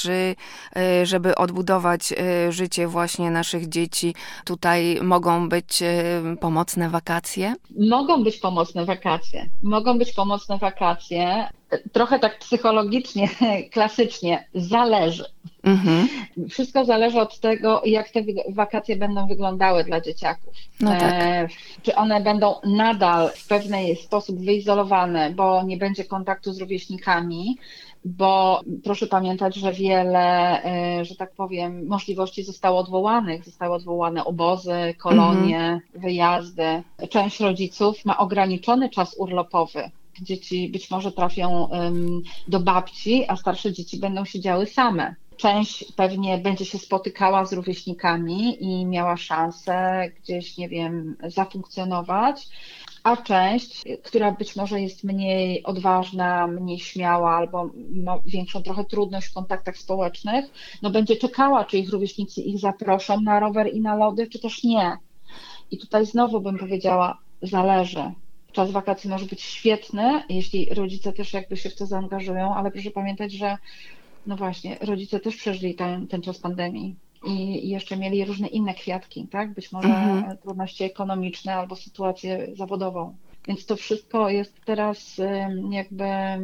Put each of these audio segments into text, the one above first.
czy żeby odbudować życie właśnie naszych dzieci, tutaj mogą być pomocne wakacje? Mogą być pomocne wakacje. Mogą być pomocne wakacje. Trochę tak psychologicznie, klasycznie, zależy. Mhm. Wszystko zależy od tego, jak te wakacje będą wyglądały dla dzieciaków. No tak. Czy one będą nadal w pewien sposób wyizolowane, bo nie będzie kontaktu z rówieśnikami, bo proszę pamiętać, że wiele, że tak powiem, możliwości zostało odwołanych. Zostały odwołane obozy, kolonie, wyjazdy. Część rodziców ma ograniczony czas urlopowy. Dzieci być może trafią do babci, a starsze dzieci będą siedziały same. Część pewnie będzie się spotykała z rówieśnikami i miała szansę gdzieś, nie wiem, zafunkcjonować, a część, która być może jest mniej odważna, mniej śmiała albo ma większą trochę trudność w kontaktach społecznych, no będzie czekała, czy ich rówieśnicy ich zaproszą na rower i na lody, czy też nie. I tutaj znowu bym powiedziała, zależy. Czas wakacji może być świetny, jeśli rodzice też jakby się w to zaangażują, ale proszę pamiętać, że no właśnie, rodzice też przeżyli ten czas pandemii i jeszcze mieli różne inne kwiatki, tak? Być może trudności ekonomiczne albo sytuację zawodową. Więc to wszystko jest teraz jakby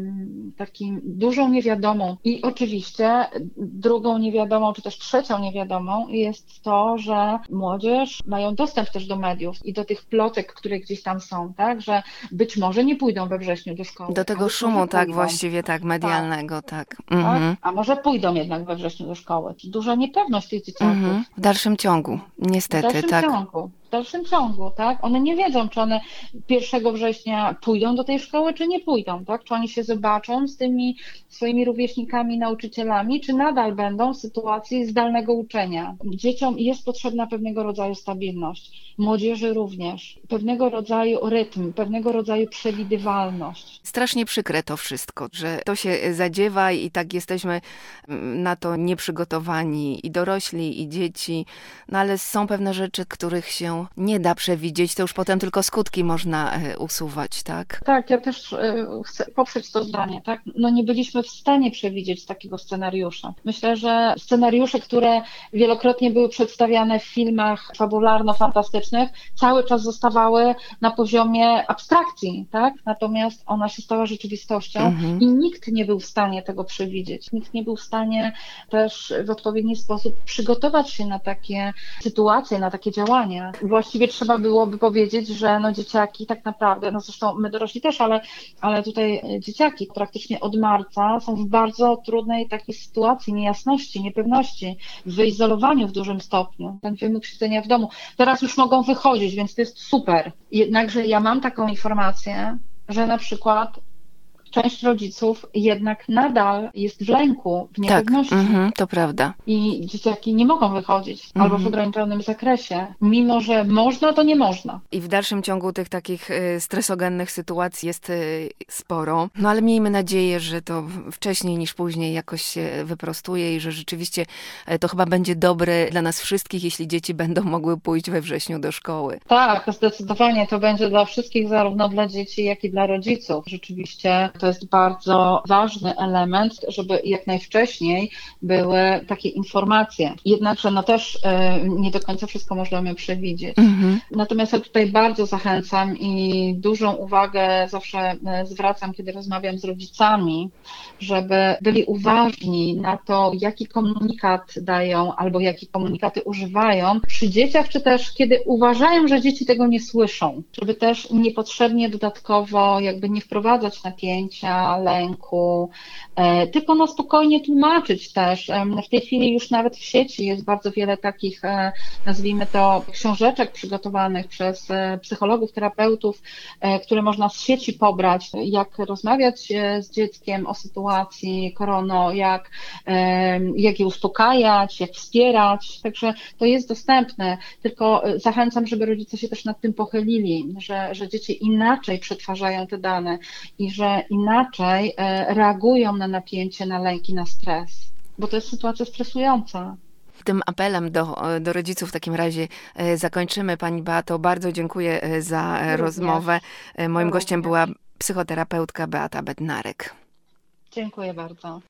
takim dużą niewiadomą. I oczywiście drugą niewiadomą, czy też trzecią niewiadomą jest to, że młodzież mają dostęp też do mediów i do tych plotek, które gdzieś tam są, tak? Że być może nie pójdą we wrześniu do szkoły. Do tego szumu, tak, właściwie tak, medialnego, tak. Tak? A może pójdą jednak we wrześniu do szkoły. Duża niepewność tych dzieciaków. W dalszym ciągu, niestety, tak. W dalszym ciągu, tak? One nie wiedzą, czy one 1 września pójdą do tej szkoły, czy nie pójdą, tak? Czy oni się zobaczą z tymi swoimi rówieśnikami, nauczycielami, czy nadal będą w sytuacji zdalnego uczenia. Dzieciom jest potrzebna pewnego rodzaju stabilność, młodzieży również, pewnego rodzaju rytm, pewnego rodzaju przewidywalność. Strasznie przykre to wszystko, że to się zadziewa i tak jesteśmy na to nieprzygotowani, i dorośli, i dzieci, no ale są pewne rzeczy, których się nie da przewidzieć, to już potem tylko skutki można usuwać, tak? Tak, ja też chcę poprzeć to zdanie, tak? No nie byliśmy w stanie przewidzieć takiego scenariusza. Myślę, że scenariusze, które wielokrotnie były przedstawiane w filmach fabularno-fantastycznych, cały czas zostawały na poziomie abstrakcji, tak? Natomiast ona się stała rzeczywistością i nikt nie był w stanie tego przewidzieć. Nikt nie był w stanie też w odpowiedni sposób przygotować się na takie sytuacje, na takie działania. Właściwie trzeba byłoby powiedzieć, że no dzieciaki tak naprawdę, no zresztą my dorośli też, ale tutaj dzieciaki praktycznie od marca są w bardzo trudnej takiej sytuacji, niejasności, niepewności, w wyizolowaniu w dużym stopniu. Ten wymóg siedzenia w domu. Teraz już mogą wychodzić, więc to jest super. Jednakże ja mam taką informację, że na przykład część rodziców jednak nadal jest w lęku, w niepewności. Tak, to prawda. I dzieciaki nie mogą wychodzić albo w ograniczonym zakresie. Mimo że można, to nie można. I w dalszym ciągu tych takich stresogennych sytuacji jest sporo. No ale miejmy nadzieję, że to wcześniej niż później jakoś się wyprostuje i że rzeczywiście to chyba będzie dobre dla nas wszystkich, jeśli dzieci będą mogły pójść we wrześniu do szkoły. Tak, zdecydowanie to będzie dla wszystkich, zarówno dla dzieci, jak i dla rodziców. Rzeczywiście to jest bardzo ważny element, żeby jak najwcześniej były takie informacje. Jednakże no też nie do końca wszystko możemy przewidzieć. Natomiast ja tutaj bardzo zachęcam i dużą uwagę zawsze zwracam, kiedy rozmawiam z rodzicami, żeby byli uważni na to, jaki komunikat dają albo jakie komunikaty używają przy dzieciach, czy też kiedy uważają, że dzieci tego nie słyszą, żeby też niepotrzebnie dodatkowo jakby nie wprowadzać napięcia, lęku, tylko na spokojnie tłumaczyć też. W tej chwili już nawet w sieci jest bardzo wiele takich, nazwijmy to, książeczek przygotowanych przez psychologów, terapeutów, które można z sieci pobrać, jak rozmawiać z dzieckiem o sytuacji korono, jak je uspokajać, jak wspierać. Także to jest dostępne, tylko zachęcam, żeby rodzice się też nad tym pochylili, że dzieci inaczej przetwarzają te dane i że inaczej reagują na napięcie, na lęki, na stres, bo to jest sytuacja stresująca. Tym apelem do rodziców w takim razie zakończymy. Pani Beato, bardzo dziękuję za rozmowę. Moim gościem była psychoterapeutka Beata Bednarek. Dziękuję bardzo.